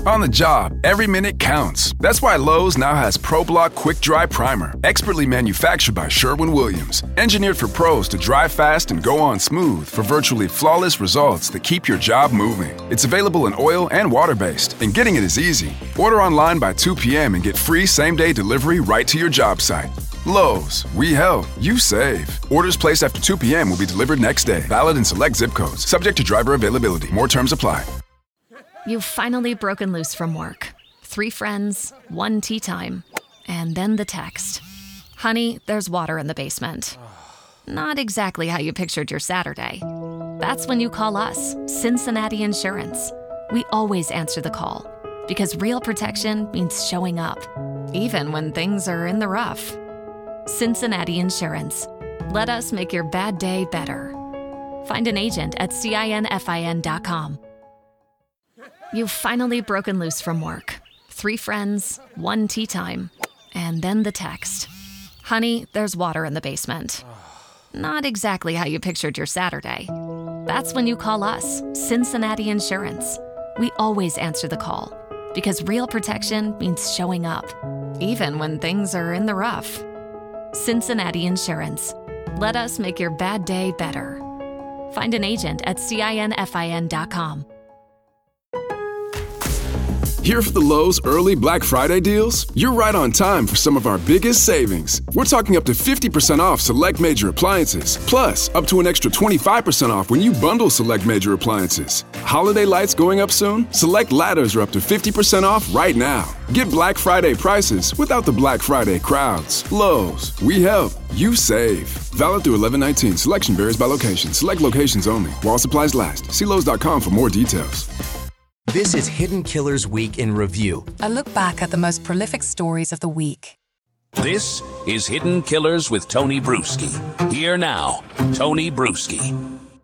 On the job, every minute counts. That's why Lowe's now has ProBlock Quick Dry Primer, expertly manufactured by Sherwin-Williams. Engineered for pros to dry fast and go on smooth for virtually flawless results that keep your job moving. It's available in oil and water-based, and getting it is easy. Order online by 2 p.m. and get free same-day delivery right to your job site. Lowe's, we help, you save. Orders placed after 2 p.m. will be delivered next day. Valid in select zip codes. Subject to driver availability. More terms apply. You've finally broken loose from work. 3 friends, 1 tea time, and then the text. Honey, there's water in the basement. Not exactly how you pictured your Saturday. That's when you call us, Cincinnati Insurance. We always answer the call, because real protection means showing up, even when things are in the rough. Cincinnati Insurance. Let us make your bad day better. Find an agent at CINFIN.com. You've finally broken loose from work. 3 friends, 1 tea time, and then the text. Honey, there's water in the basement. Not exactly how you pictured your Saturday. That's when you call us, Cincinnati Insurance. We always answer the call, because real protection means showing up, even when things are in the rough. Cincinnati Insurance. Let us make your bad day better. Find an agent at CINFIN.com. Here for the Lowe's early Black Friday deals? You're right on time for some of our biggest savings. We're talking up to 50% off select major appliances, plus up to an extra 25% off when you bundle select major appliances. Holiday lights going up soon? Select ladders are up to 50% off right now. Get Black Friday prices without the Black Friday crowds. Lowe's, we help, you save. Valid through 11/19. Selection varies by location. Select locations only. While supplies last. See Lowe's.com for more details. This is Hidden Killers Week in Review. A look back at the most prolific stories of the week. This is Hidden Killers with Tony Bruschi. Here now, Tony Bruschi.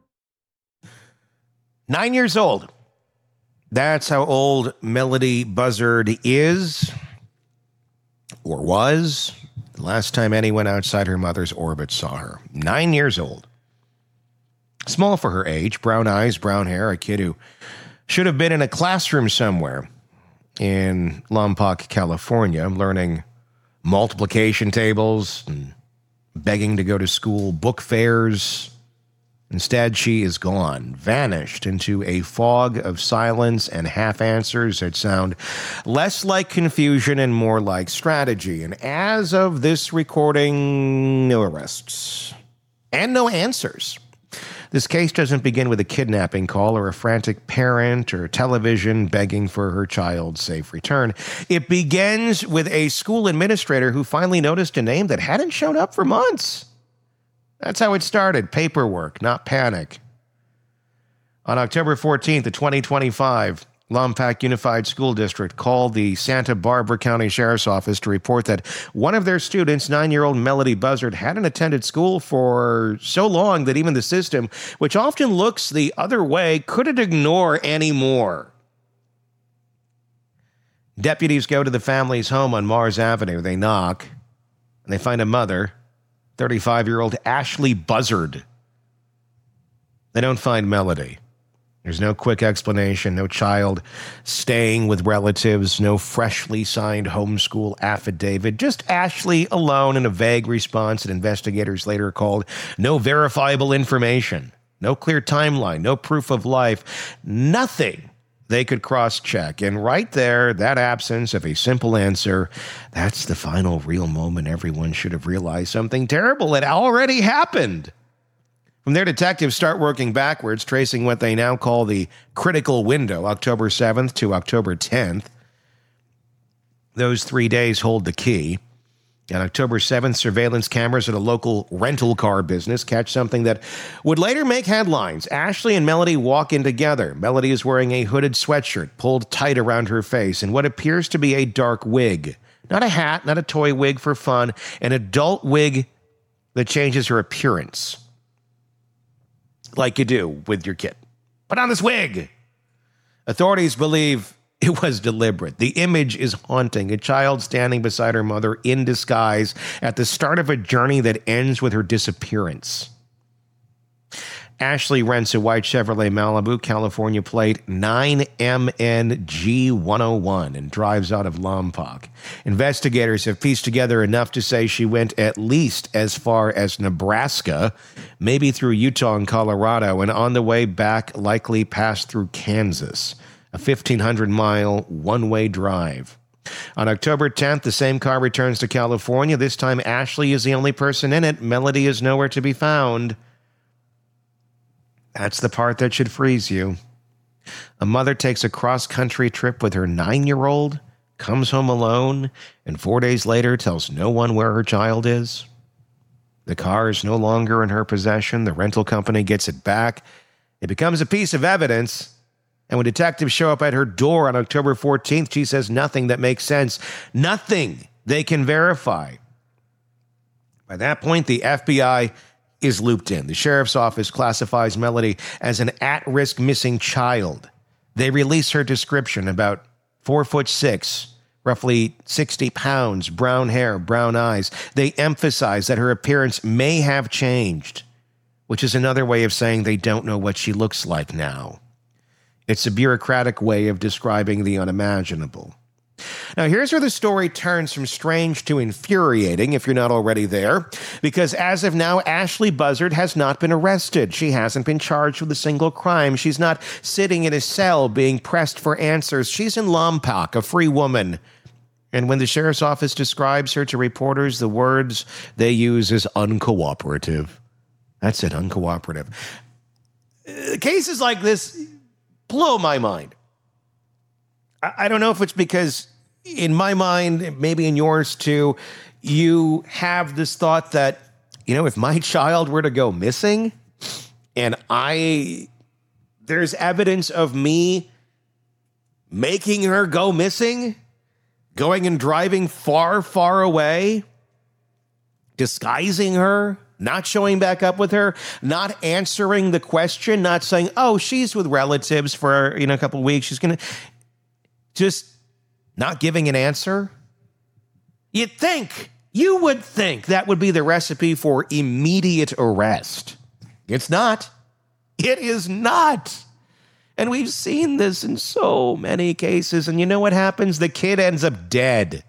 9 years old. That's how old Melody Buzzard is, or was, the last time anyone outside her mother's orbit saw her. 9 years old. Small for her age, brown eyes, brown hair, a kid who should have been in a classroom somewhere in Lompoc, California, learning multiplication tables and begging to go to school, book fairs. Instead, she is gone, vanished into a fog of silence and half answers that sound less like confusion and more like strategy. And as of this recording, no arrests and no answers. This case doesn't begin with a kidnapping call or a frantic parent or television begging for her child's safe return. It begins with a school administrator who finally noticed a name that hadn't shown up for months. That's how it started. Paperwork, not panic. On October 14th of 2025, Lompoc Unified School District called the Santa Barbara County Sheriff's Office to report that one of their students, 9-year-old Melody Buzzard, hadn't attended school for so long that even the system, which often looks the other way, couldn't ignore anymore. Deputies go to the family's home on Mars Avenue. They knock, and they find a mother, 35-year-old Ashley Buzzard. They don't find Melody. There's no quick explanation, no child staying with relatives, no freshly signed homeschool affidavit, just Ashley alone in a vague response that investigators later called no verifiable information, no clear timeline, no proof of life, nothing they could cross-check. And right there, that absence of a simple answer, that's the final real moment everyone should have realized something terrible had already happened. From there, detectives start working backwards, tracing what they now call the critical window, October 7th to October 10th. Those 3 days hold the key. On October 7th, surveillance cameras at a local rental car business catch something that would later make headlines. Ashley and Melody walk in together. Melody is wearing a hooded sweatshirt pulled tight around her face and what appears to be a dark wig. Not a hat, not a toy wig for fun, an adult wig that changes her appearance. Like you do with your kid. Put on this wig. Authorities believe it was deliberate. The image is haunting. A child standing beside her mother in disguise at the start of a journey that ends with her disappearance. Ashley rents a white Chevrolet Malibu, California plate 9MNG101, and drives out of Lompoc. Investigators have pieced together enough to say she went at least as far as Nebraska, maybe through Utah and Colorado, and on the way back likely passed through Kansas, a 1,500-mile one-way drive. On October 10th, the same car returns to California. This time, Ashley is the only person in it. Melody is nowhere to be found. That's the part that should freeze you. A mother takes a cross-country trip with her 9-year-old, comes home alone, and 4 days later tells no one where her child is. The car is no longer in her possession. The rental company gets it back. It becomes a piece of evidence. And when detectives show up at her door on October 14th, she says nothing that makes sense. Nothing they can verify. By that point, the FBI is looped in. The sheriff's office classifies Melody as an at-risk missing child. They release her description, about 4'6", roughly 60 pounds, brown hair, brown eyes. They emphasize that her appearance may have changed, which is another way of saying they don't know what she looks like now. It's a bureaucratic way of describing the unimaginable. Now, here's where the story turns from strange to infuriating, if you're not already there, because as of now, Ashley Buzzard has not been arrested. She hasn't been charged with a single crime. She's not sitting in a cell being pressed for answers. She's in Lompoc, a free woman. And when the sheriff's office describes her to reporters, the words they use is uncooperative. That's it, uncooperative. Cases like this blow my mind. I don't know if it's because in my mind, maybe in yours too, you have this thought that, if my child were to go missing and there's evidence of me making her go missing, going and driving far, far away, disguising her, not showing back up with her, not answering the question, not saying, oh, she's with relatives for, a couple of weeks. She's going to just not giving an answer. You would think that would be the recipe for immediate arrest. It's not. It is not. And we've seen this in so many cases. And you know what happens? The kid ends up dead.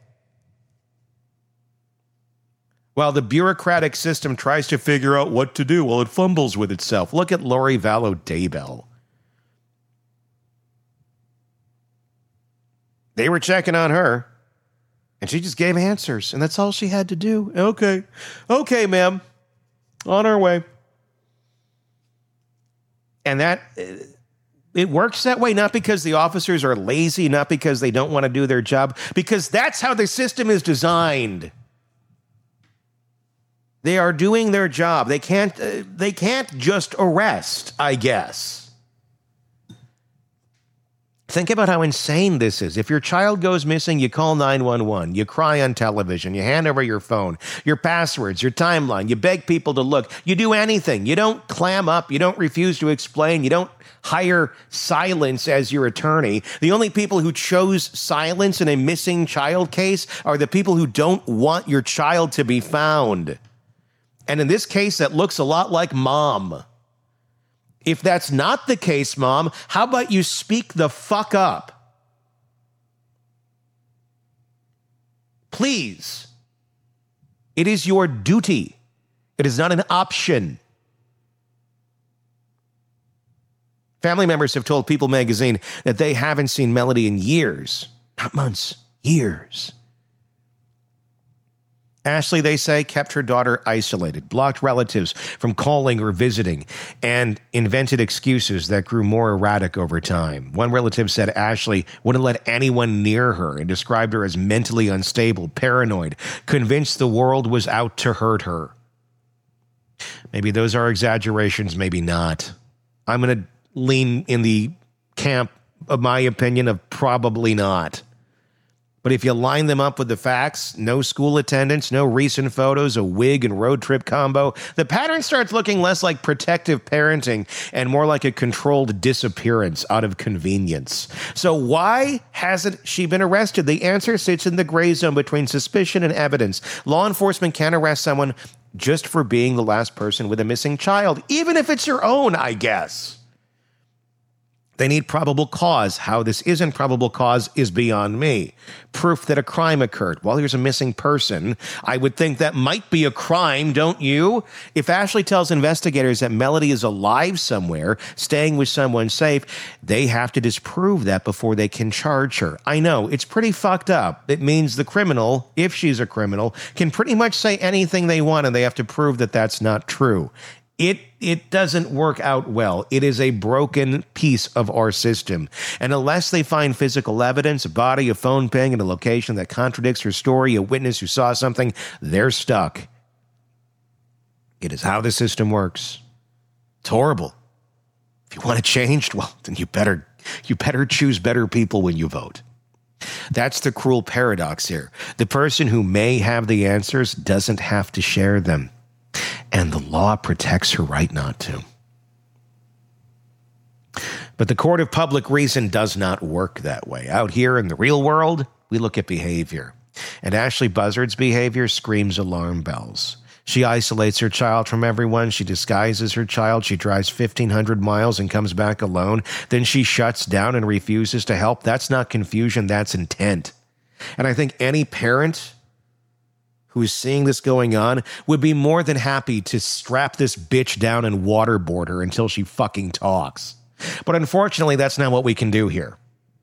While the bureaucratic system tries to figure out what to do, well, it fumbles with itself. Look at Lori Vallow Daybell. They were checking on her, and she just gave answers, and that's all she had to do. Okay, ma'am. On our way. And that, it works that way, not because the officers are lazy, not because they don't want to do their job, because that's how the system is designed. They are doing their job. They can't just arrest, I guess. Think about how insane this is. If your child goes missing, you call 911, you cry on television, you hand over your phone, your passwords, your timeline, you beg people to look, you do anything. You don't clam up, you don't refuse to explain, you don't hire silence as your attorney. The only people who chose silence in a missing child case are the people who don't want your child to be found. And in this case, that looks a lot like Mom. If that's not the case, Mom, how about you speak the fuck up? Please. It is your duty. It is not an option. Family members have told People magazine that they haven't seen Melody in years. Not months, years. Ashley, they say, kept her daughter isolated, blocked relatives from calling or visiting, and invented excuses that grew more erratic over time. One relative said Ashley wouldn't let anyone near her and described her as mentally unstable, paranoid, convinced the world was out to hurt her. Maybe those are exaggerations, maybe not. I'm going to lean in the camp of my opinion of probably not. But if you line them up with the facts, no school attendance, no recent photos, a wig and road trip combo, the pattern starts looking less like protective parenting and more like a controlled disappearance out of convenience. So why hasn't she been arrested? The answer sits in the gray zone between suspicion and evidence. Law enforcement can arrest someone just for being the last person with a missing child, even if it's your own, I guess. They need probable cause. How this isn't probable cause is beyond me. Proof that a crime occurred. Well, here's a missing person. I would think that might be a crime, don't you? If Ashley tells investigators that Melody is alive somewhere, staying with someone safe, they have to disprove that before they can charge her. I know, it's pretty fucked up. It means the criminal, if she's a criminal, can pretty much say anything they want and they have to prove that that's not true. It doesn't work out well. It is a broken piece of our system. And unless they find physical evidence, a body, a phone ping, and a location that contradicts her story, a witness who saw something, they're stuck. It is how the system works. It's horrible. If you want it changed, well, then you better choose better people when you vote. That's the cruel paradox here. The person who may have the answers doesn't have to share them. And the law protects her right not to. But the court of public reason does not work that way. Out here in the real world, we look at behavior. And Ashley Buzzard's behavior screams alarm bells. She isolates her child from everyone. She disguises her child. She drives 1,500 miles and comes back alone. Then she shuts down and refuses to help. That's not confusion. That's intent. And I think any parent who is seeing this going on would be more than happy to strap this bitch down and waterboard her until she fucking talks. But unfortunately, that's not what we can do here.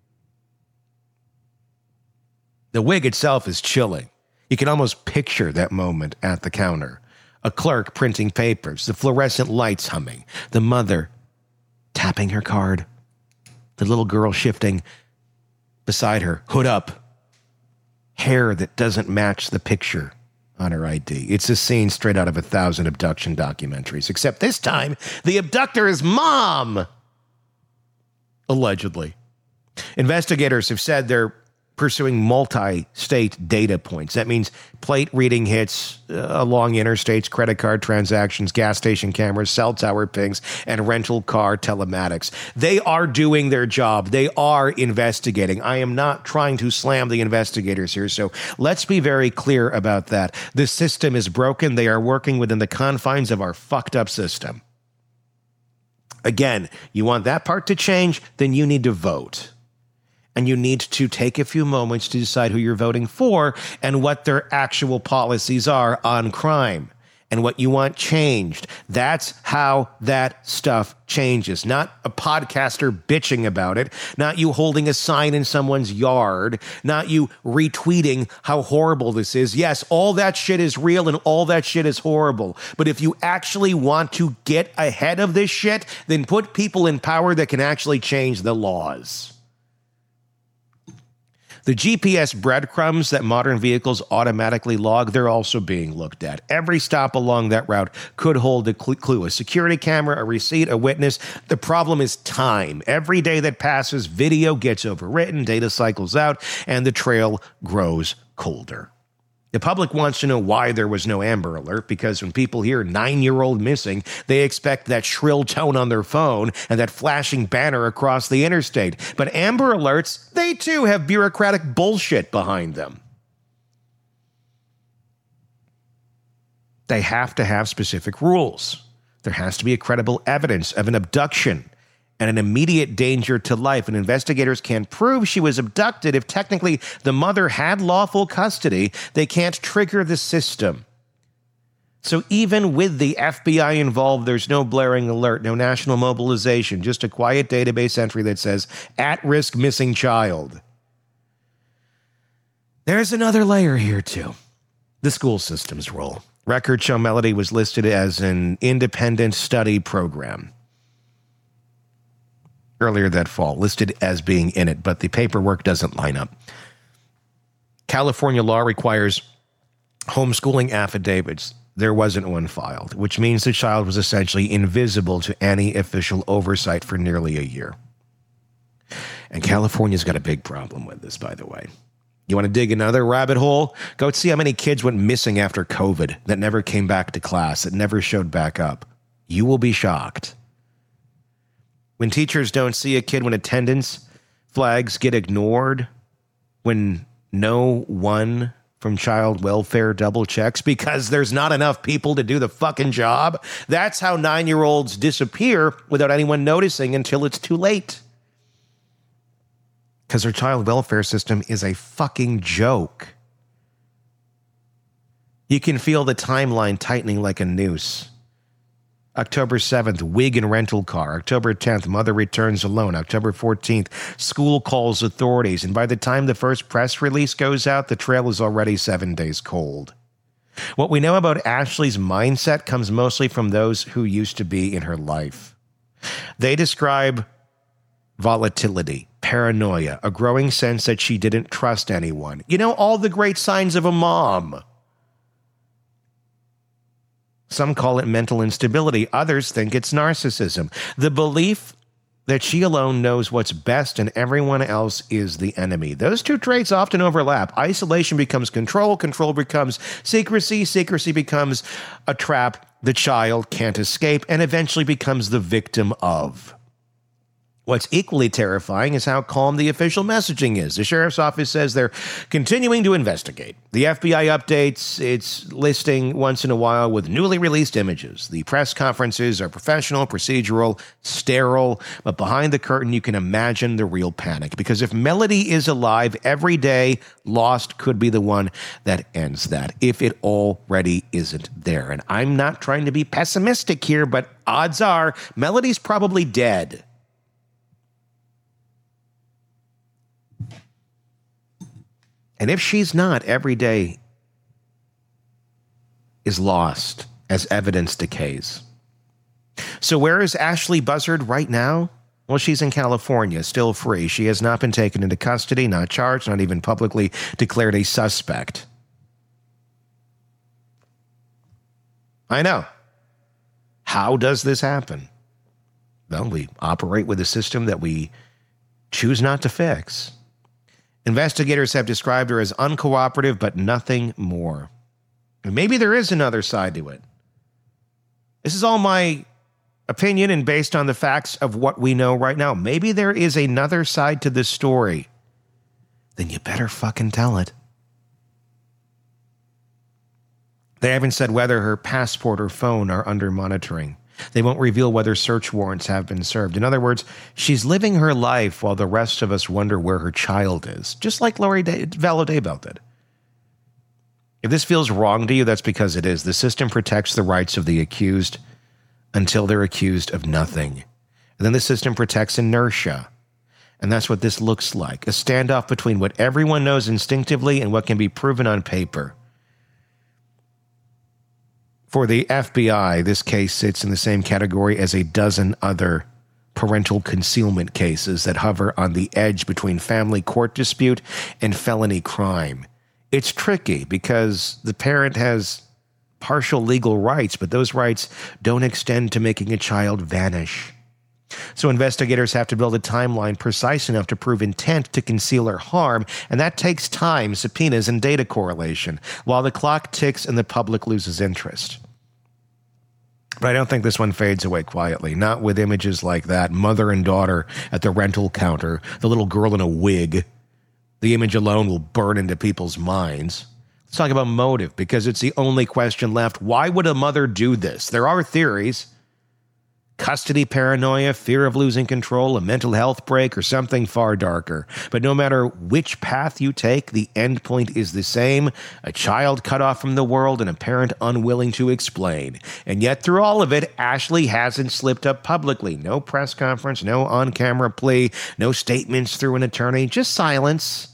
The wig itself is chilling. You can almost picture that moment at the counter. A clerk printing papers, the fluorescent lights humming, the mother tapping her card, the little girl shifting beside her, hood up, hair that doesn't match the picture on her ID. It's a scene straight out of 1,000 abduction documentaries, except this time, the abductor is mom! Allegedly. Investigators have said they're pursuing multi-state data points. That means plate reading hits along interstates, credit card transactions, gas station cameras, cell tower pings, and rental car telematics. They are doing their job. They are investigating. I am not trying to slam the investigators here, so let's be very clear about that. The system is broken. They are working within the confines of our fucked up system. Again, you want that part to change, then you need to vote. And you need to take a few moments to decide who you're voting for and what their actual policies are on crime and what you want changed. That's how that stuff changes. Not a podcaster bitching about it, not you holding a sign in someone's yard, not you retweeting how horrible this is. Yes, all that shit is real and all that shit is horrible. But if you actually want to get ahead of this shit, then put people in power that can actually change the laws. The GPS breadcrumbs that modern vehicles automatically log, they're also being looked at. Every stop along that route could hold a clue. A security camera, a receipt, a witness. The problem is time. Every day that passes, video gets overwritten, data cycles out, and the trail grows colder. The public wants to know why there was no Amber Alert, because when people hear 9-year-old missing, they expect that shrill tone on their phone and that flashing banner across the interstate. But Amber Alerts, they too have bureaucratic bullshit behind them. They have to have specific rules. There has to be a credible evidence of an abduction and an immediate danger to life. And investigators can prove she was abducted if technically the mother had lawful custody. They can't trigger the system. So even with the FBI involved, there's no blaring alert, no national mobilization, just a quiet database entry that says, at-risk missing child. There's another layer here, too. The school system's role. Records show Melody was listed as an independent study program earlier that fall, listed as being in it, but the paperwork doesn't line up. California law requires homeschooling affidavits. There wasn't one filed, which means the child was essentially invisible to any official oversight for nearly a year. And California's got a big problem with this, by the way. You want to dig another rabbit hole? Go see how many kids went missing after COVID that never came back to class, that never showed back up. You will be shocked. When teachers don't see a kid, when attendance flags get ignored, when no one from child welfare double checks because there's not enough people to do the fucking job. That's how 9-year-olds disappear without anyone noticing until it's too late. Because our child welfare system is a fucking joke. You can feel the timeline tightening like a noose. October 7th, wig and rental car. October 10th, mother returns alone. October 14th, school calls authorities. And by the time the first press release goes out, the trail is already 7 days cold. What we know about Ashley's mindset comes mostly from those who used to be in her life. They describe volatility, paranoia, a growing sense that she didn't trust anyone. You know, all the great signs of a mom. Some call it mental instability. Others think it's narcissism. The belief that she alone knows what's best and everyone else is the enemy. Those two traits often overlap. Isolation becomes control. Control becomes secrecy. Secrecy becomes a trap the child can't escape and eventually becomes the victim of. What's equally terrifying is how calm the official messaging is. The sheriff's office says they're continuing to investigate. The FBI updates its listing once in a while with newly released images. The press conferences are professional, procedural, sterile, but behind the curtain you can imagine the real panic. Because if Melody is alive, every day lost could be the one that ends that, if it already isn't there. And I'm not trying to be pessimistic here, but odds are Melody's probably dead. And if she's not, every day is lost as evidence decays. So where is Ashley Buzzard right now? Well, she's in California, still free. She has not been taken into custody, not charged, not even publicly declared a suspect. I know. How does this happen? Well, we operate with a system that we choose not to fix. Investigators have described her as uncooperative, but nothing more. And maybe there is another side to it. This is all my opinion and based on the facts of what we know right now. Maybe there is another side to this story. Then you better fucking tell it. They haven't said whether her passport or phone are under monitoring. They won't reveal whether search warrants have been served. In other words, she's living her life while the rest of us wonder where her child is, just like Lori Vallow Daybell did. If this feels wrong to you, that's because it is. The system protects the rights of the accused until they're accused of nothing. And then the system protects inertia. And that's what this looks like, a standoff between what everyone knows instinctively and what can be proven on paper. For the FBI, this case sits in the same category as a dozen other parental concealment cases that hover on the edge between family court dispute and felony crime. It's tricky because the parent has partial legal rights, but those rights don't extend to making a child vanish. So investigators have to build a timeline precise enough to prove intent to conceal or harm, and that takes time, subpoenas, and data correlation, while the clock ticks and the public loses interest. But I don't think this one fades away quietly, not with images like that, mother and daughter at the rental counter, the little girl in a wig. The image alone will burn into people's minds. Let's talk about motive, because it's the only question left. Why would a mother do this? There are theories. Custody paranoia, fear of losing control, a mental health break, or something far darker. But no matter which path you take, the end point is the same: a child cut off from the world and a parent unwilling to explain. And yet through all of it, Ashley hasn't slipped up publicly. No press conference, no on-camera plea, no statements through an attorney, just silence.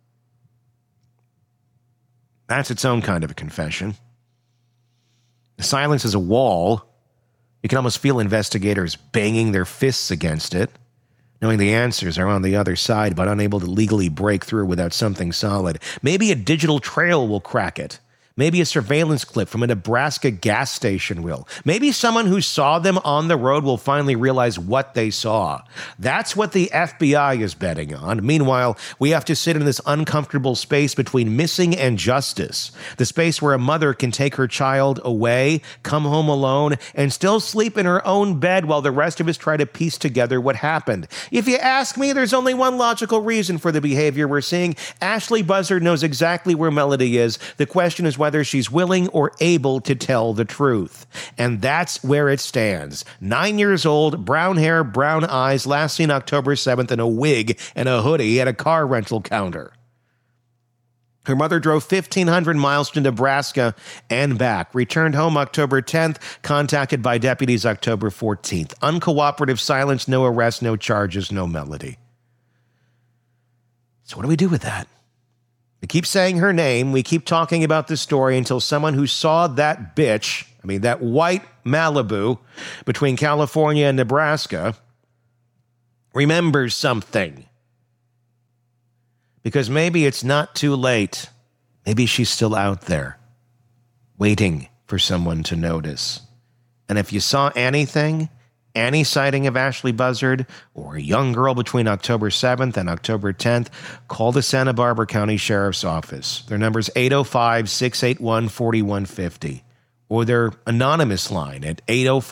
That's its own kind of a confession. The silence is a wall. You can almost feel investigators banging their fists against it, knowing the answers are on the other side, but unable to legally break through without something solid. Maybe a digital trail will crack it. Maybe a surveillance clip from a Nebraska gas station will. Maybe someone who saw them on the road will finally realize what they saw. That's what the FBI is betting on. Meanwhile, we have to sit in this uncomfortable space between missing and justice. The space where a mother can take her child away, come home alone, and still sleep in her own bed while the rest of us try to piece together what happened. If you ask me, there's only one logical reason for the behavior we're seeing. Ashley Buzzard knows exactly where Melody is. The question is whether she's willing or able to tell the truth. And that's where it stands. 9 years old, brown hair, brown eyes, last seen October 7th in a wig and a hoodie at a car rental counter. Her mother drove 1,500 miles to Nebraska and back, returned home October 10th, contacted by deputies October 14th. Uncooperative silence, no arrest, no charges, no Melody. So what do we do with that? We keep saying her name. We keep talking about this story until someone who saw that bitch, that white Malibu between California and Nebraska, remembers something. Because maybe it's not too late. Maybe she's still out there, waiting for someone to notice. And if you saw anything, any sighting of Ashley Buzzard or a young girl between October 7th and October 10th, call the Santa Barbara County Sheriff's Office. Their number is 805-681-4150, or their anonymous line at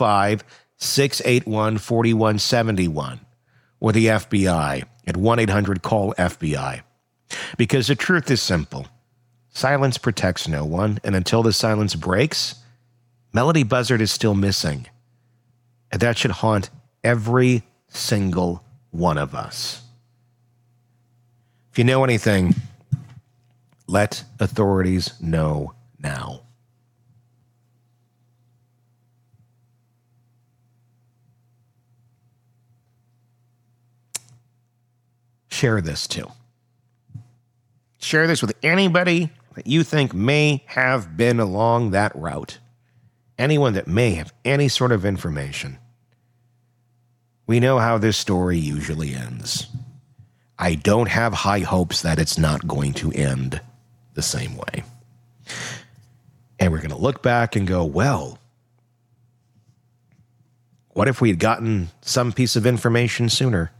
805-681-4171, or the FBI at 1-800-CALL-FBI. Because the truth is simple. Silence protects no one, and until the silence breaks, Melody Buzzard is still missing. And that should haunt every single one of us. If you know anything, let authorities know now. Share this too. Share this with anybody that you think may have been along that route. Anyone that may have any sort of information. We know how this story usually ends. I don't have high hopes that it's not going to end the same way. And we're going to look back and go, well, what if we had gotten some piece of information sooner?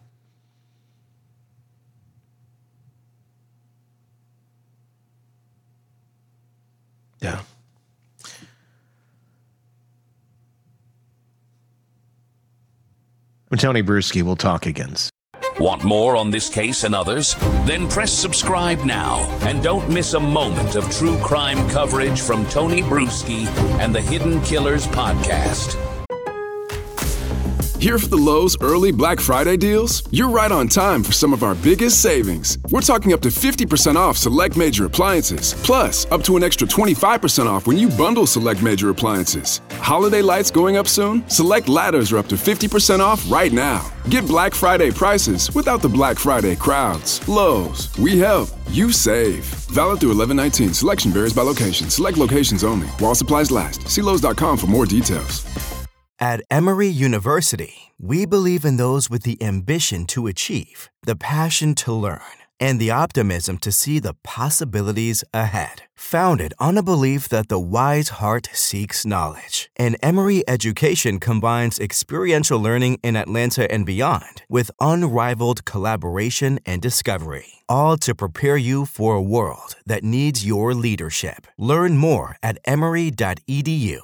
Yeah. I'm Tony Bruschi. We'll talk again. Want more on this case and others? Then press subscribe now and don't miss a moment of true crime coverage from Tony Bruschi and the Hidden Killers podcast. Here for the Lowe's early Black Friday deals? You're right on time for some of our biggest savings. We're talking up to 50% off select major appliances, plus up to an extra 25% off when you bundle select major appliances. Holiday lights going up soon? Select ladders are up to 50% off right now. Get Black Friday prices without the Black Friday crowds. Lowe's, we help, you save. Valid through 11/19. Selection varies by location. Select locations only. While supplies last. See Lowe's.com for more details. At Emory University, we believe in those with the ambition to achieve, the passion to learn, and the optimism to see the possibilities ahead. Founded on a belief that the wise heart seeks knowledge, and Emory education combines experiential learning in Atlanta and beyond with unrivaled collaboration and discovery, all to prepare you for a world that needs your leadership. Learn more at emory.edu.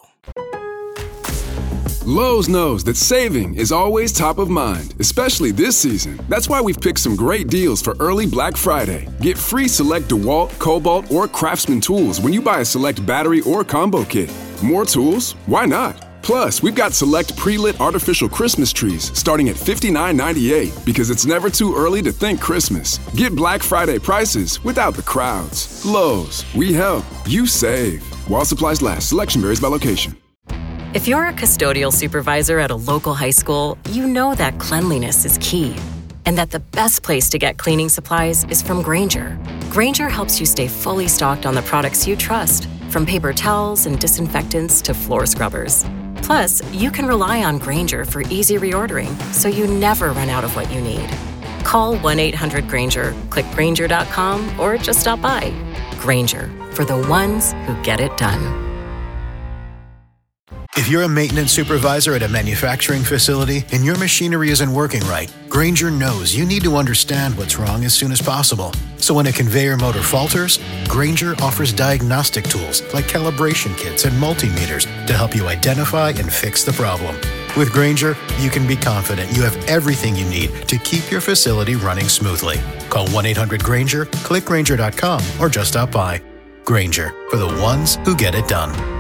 Lowe's knows that saving is always top of mind, especially this season. That's why we've picked some great deals for early Black Friday. Get free select DeWalt, Cobalt, or Craftsman tools when you buy a select battery or combo kit. More tools? Why not? Plus, we've got select pre-lit artificial Christmas trees starting at $59.98 because it's never too early to think Christmas. Get Black Friday prices without the crowds. Lowe's, we help, you save. While supplies last, selection varies by location. If you're a custodial supervisor at a local high school, you know that cleanliness is key, and that the best place to get cleaning supplies is from Grainger. Grainger helps you stay fully stocked on the products you trust, from paper towels and disinfectants to floor scrubbers. Plus, you can rely on Grainger for easy reordering, so you never run out of what you need. Call 1-800-GRAINGER, click Grainger.com, or just stop by. Grainger, for the ones who get it done. If you're a maintenance supervisor at a manufacturing facility and your machinery isn't working right, Grainger knows you need to understand what's wrong as soon as possible. So when a conveyor motor falters, Grainger offers diagnostic tools like calibration kits and multimeters to help you identify and fix the problem. With Grainger, you can be confident you have everything you need to keep your facility running smoothly. Call 1-800-GRAINGER, click Grainger.com, or just stop by. Grainger, for the ones who get it done.